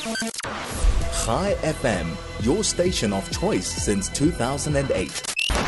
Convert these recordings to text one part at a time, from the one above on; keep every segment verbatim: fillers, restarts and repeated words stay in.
Chai F M, your station of choice since two thousand eight.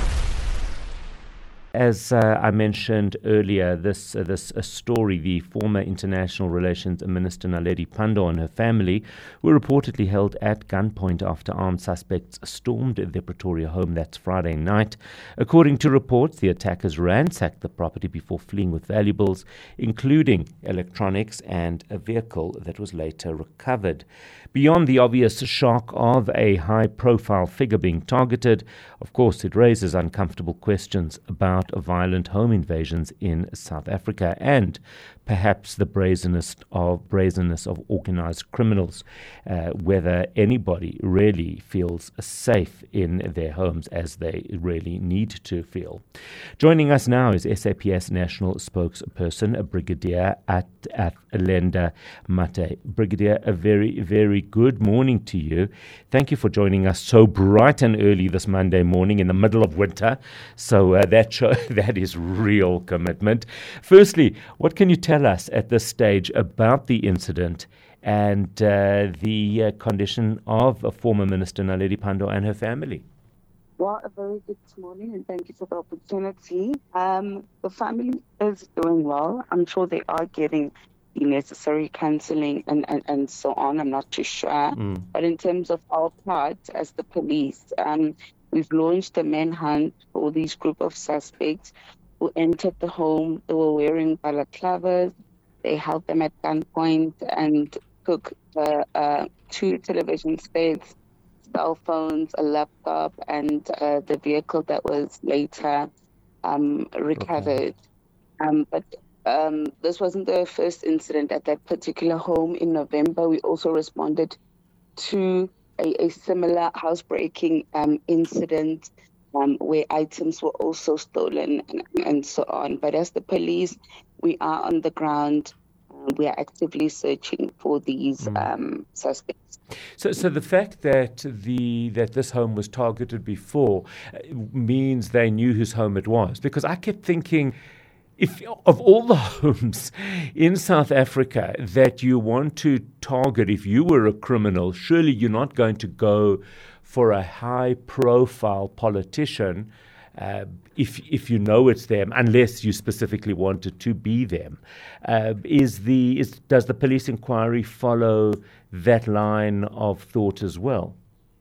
As uh, I mentioned earlier, this uh, this uh, story, the former International Relations Minister Naledi Pandor and her family were reportedly held at gunpoint after armed suspects stormed their Pretoria home. That's Friday night. According to reports, the attackers ransacked the property before fleeing with valuables, including electronics and a vehicle that was later recovered. Beyond the obvious shock of a high-profile figure being targeted, of course, it raises uncomfortable questions about violent home invasions in South Africa and perhaps the brazenness of brazenness of organized criminals, uh, whether anybody really feels safe in their homes as they really need to feel. Joining us now is S A P S National Spokesperson, Brigadier at Athlenda Mate. Brigadier, a very, very good morning to you. Thank you for joining us so bright and early this Monday morning in the middle of winter. So uh, that show, that is real commitment. Firstly, what can you tell us at this stage about the incident and uh, the uh, condition of a former Minister Naledi Pandor and her family? Well, a very good morning, and thank you for the opportunity. Um, the family is doing well. I'm sure they are getting the necessary counseling and, and, and so on. I'm not too sure. Mm. But in terms of our part as the police, um, we've launched a manhunt for these group of suspects who entered the home. They were wearing balaclavas. They held them at gunpoint and took uh, uh, two television sets, cell phones, a laptop, and uh, the vehicle that was later um, recovered. Okay. Um, but um, this wasn't the first incident at that particular home. In November, we also responded to a, a similar housebreaking um, incident um, where items were also stolen and, and so on. But as the police, we are on the ground. Uh, we are actively searching for these mm. um, suspects. So, so the fact that the that this home was targeted before uh, means they knew whose home it was. Because I kept thinking, if of all the homes in South Africa that you want to target, if you were a criminal, surely you're not going to go for a high-profile politician uh, if if you know it's them, unless you specifically wanted to be them. Uh, is the is does the police inquiry follow that line of thought as well?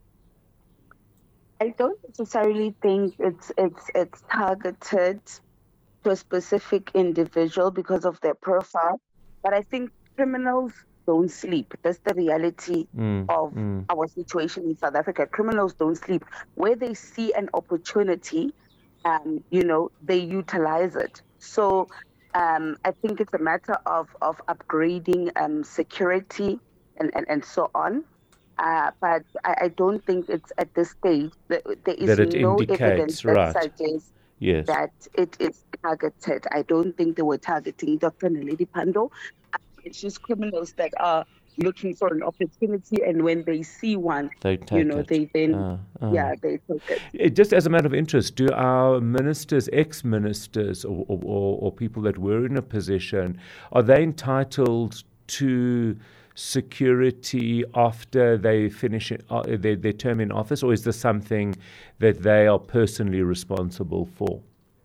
I don't necessarily think it's it's it's targeted to a specific individual because of their profile, but I think criminals don't sleep. That's the reality mm, of mm. our situation in South Africa. Criminals don't sleep. Where they see an opportunity, um, you know, they utilize it. So um, I think it's a matter of, of upgrading um, security and, and, and so on. Uh, but I, I don't think it's at this stage that there is that it no indicates, evidence that right. suggests yes. that it is targeted. I don't think they were targeting Doctor Naledi Pandor. It's just criminals that are looking for an opportunity, and when they see one, they take you know, it. they then, uh, uh. yeah, they take it. it. Just as a matter of interest, do our ministers, ex-ministers, or, or, or people that were in a position, are they entitled to security after they finish it, uh, their, their term in office, or is this something that they are personally responsible for?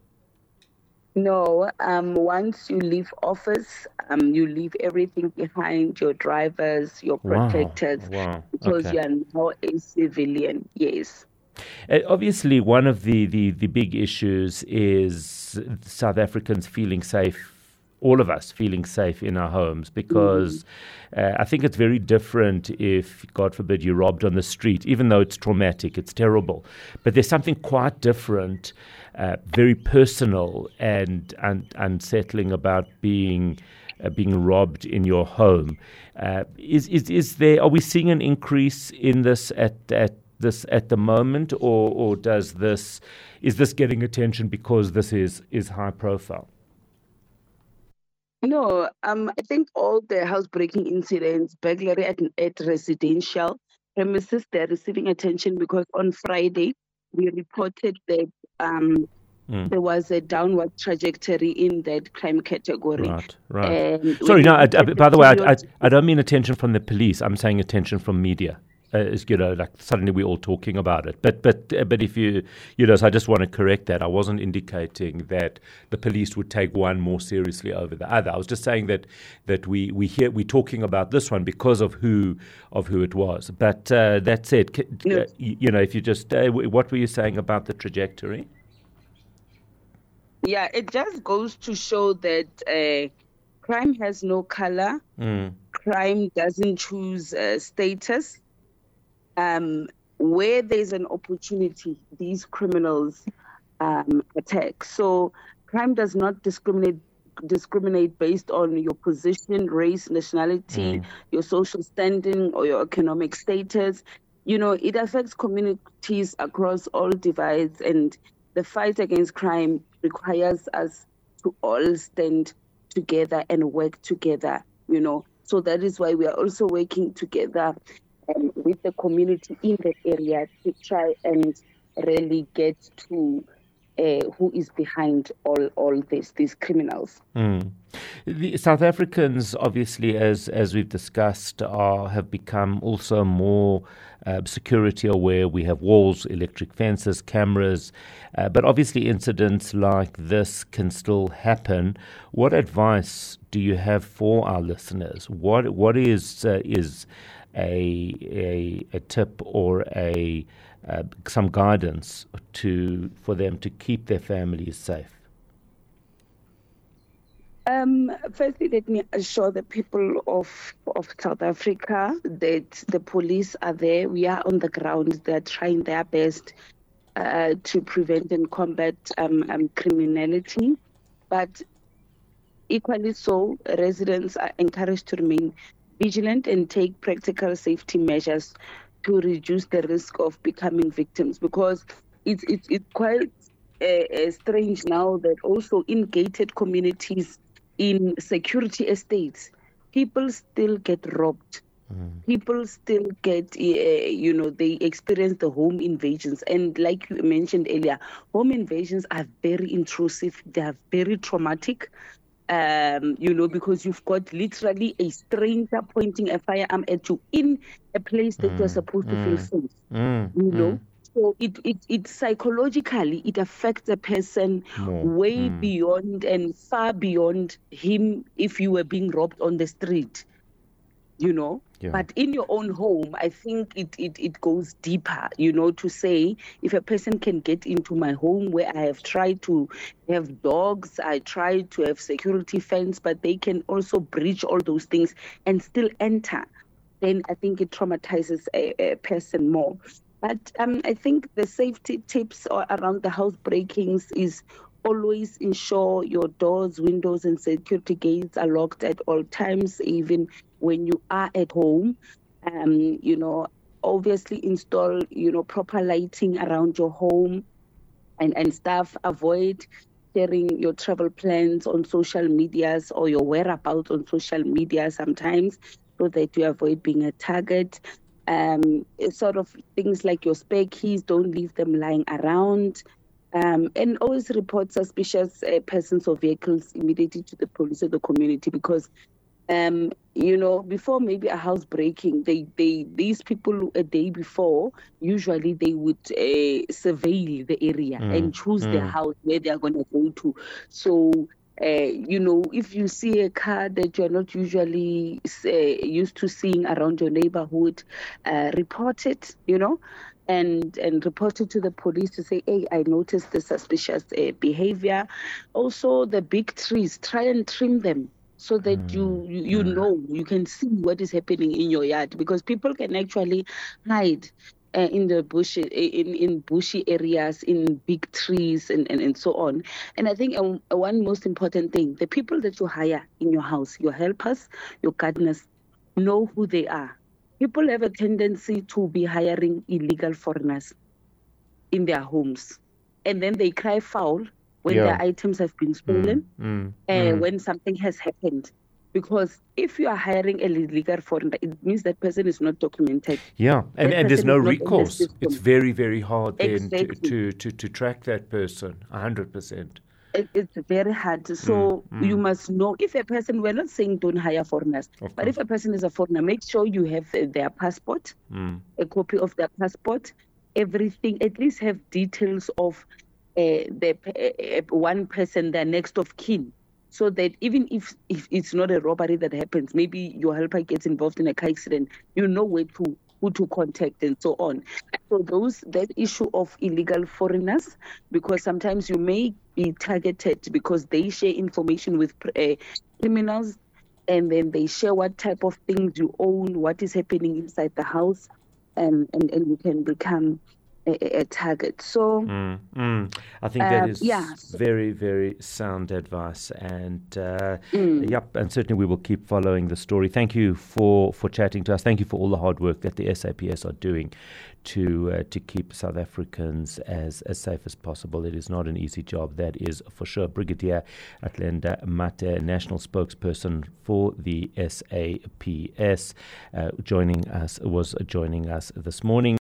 No, um, once you leave office, um, you leave everything behind, your drivers, your protectors, wow. Wow. because okay. you are now a civilian, yes. Uh, obviously, one of the, the, the big issues is South Africans feeling safe, all of us feeling safe in our homes, because mm. uh, I think it's very different if, God forbid, you're robbed on the street, even though it's traumatic, it's terrible. But there's something quite different, uh, very personal and, and unsettling about being uh, being robbed in your home. Uh, is is is there? Are we seeing an increase in this at at this at the moment, or or does this is this getting attention because this is is high profile? No, um, I think all the housebreaking incidents, burglary at, at residential premises, they're receiving attention because on Friday we reported that um, Mm. there was a downward trajectory in that crime category. Right, right. Um, Sorry, when no, you I, look I, at the by the way, I, I, period- I don't mean attention from the police. I'm saying attention from media. Uh, is, you know, like suddenly we're all talking about it. But but uh, but if you, you know, so I just want to correct that. I wasn't indicating that the police would take one more seriously over the other. I was just saying that that we we hear we're talking about this one because of who of who it was. But uh, that said, c- No. uh, you, you know, if you just uh, w- what were you saying about the trajectory? Yeah, it just goes to show that uh, crime has no color. Mm. Crime doesn't choose uh, status. Um, where there's an opportunity, these criminals um, attack. So crime does not discriminate discriminate based on your position, race, nationality, Mm. your social standing, or your economic status. You know, it affects communities across all divides, and the fight against crime requires us to all stand together and work together, you know. So that is why we are also working together um, with the community in that area to try and really get to uh, who is behind all all this, these criminals. Mm. The South Africans, obviously, as as we've discussed, are have become also more uh, security aware. We have walls, electric fences, cameras, uh, but obviously incidents like this can still happen. What advice do you have for our listeners? What what is uh, is a, a a tip or a uh, some guidance to for them to keep their families safe? Um, firstly, let me assure the people of, of South Africa that the police are there. We are on the ground. They're trying their best uh, to prevent and combat um, um, criminality. But equally so, residents are encouraged to remain vigilant and take practical safety measures to reduce the risk of becoming victims, because it's, it's, it's quite uh, uh, strange now that also in gated communities, in security estates, people still get robbed. Mm. People still get, uh, you know, they experience the home invasions. And like you mentioned earlier, home invasions are very intrusive. They are very traumatic, um, you know, because you've got literally a stranger pointing a firearm at you in a place that mm. you're supposed to mm. feel safe, mm. you know. So it, it, it psychologically, it affects a person More. way Mm. beyond and far beyond him if you were being robbed on the street, you know. Yeah. But in your own home, I think it, it, it goes deeper, you know, to say if a person can get into my home where I have tried to have dogs, I tried to have security fence, but they can also breach all those things and still enter, then I think it traumatizes a, a person more. But um, I think the safety tips around the house breakings is always ensure your doors, windows, and security gates are locked at all times, even when you are at home. Um, you know, obviously install, you know, proper lighting around your home and, and stuff. Avoid sharing your travel plans on social medias or your whereabouts on social media sometimes, so that you avoid being a target. Um, sort of things like your spare keys, don't leave them lying around. Um, and always report suspicious uh, persons or vehicles immediately to the police or the community, because, um, you know, before maybe a house breaking, they, they these people a day before, usually they would uh, surveil the area mm. and choose mm. their house where they are going to go to. So, Uh, you know, if you see a car that you're not usually uh, used to seeing around your neighborhood, uh, report it, you know, and and report it to the police to say, hey, I noticed the suspicious uh, behavior. Also, the big trees, try and trim them so that mm. you, you, you mm. know, you can see what is happening in your yard, because people can actually hide Uh, in the bush, in, in bushy areas, in big trees, and, and, and so on. And I think um, one most important thing, the people that you hire in your house, your helpers, your gardeners, know who they are. People have a tendency to be hiring illegal foreigners in their homes, and then they cry foul when yeah. their items have been stolen, mm, mm, uh, mm. when something has happened. Because if you are hiring a legal foreigner, it means that person is not documented. Yeah, and, and there's no recourse. The it's very, very hard then exactly. to, to, to, to track that person, one hundred percent. It, it's very hard. So mm, mm. you must know, if a person, we're not saying don't hire foreigners, of but course. If a person is a foreigner, make sure you have their passport, mm. a copy of their passport, everything, at least have details of uh, the uh, one person, their next of kin. So that even if, if it's not a robbery that happens, maybe your helper gets involved in a car accident, you know where to who to contact and so on. So those that issue of illegal foreigners, because sometimes you may be targeted because they share information with uh, criminals, and then they share what type of things you own, what is happening inside the house, and, and, and you can become A, a target. So mm, mm. I think that um, is yeah. very, very sound advice, and uh, mm. yep, and certainly we will keep following the story. Thank you for, for chatting to us. Thank you for all the hard work that the S A P S are doing to uh, to keep South Africans as, as safe as possible. It is not an easy job, that is for sure. Brigadier Athlenda Mathe, national spokesperson for the S A P S, uh, joining us was joining us this morning.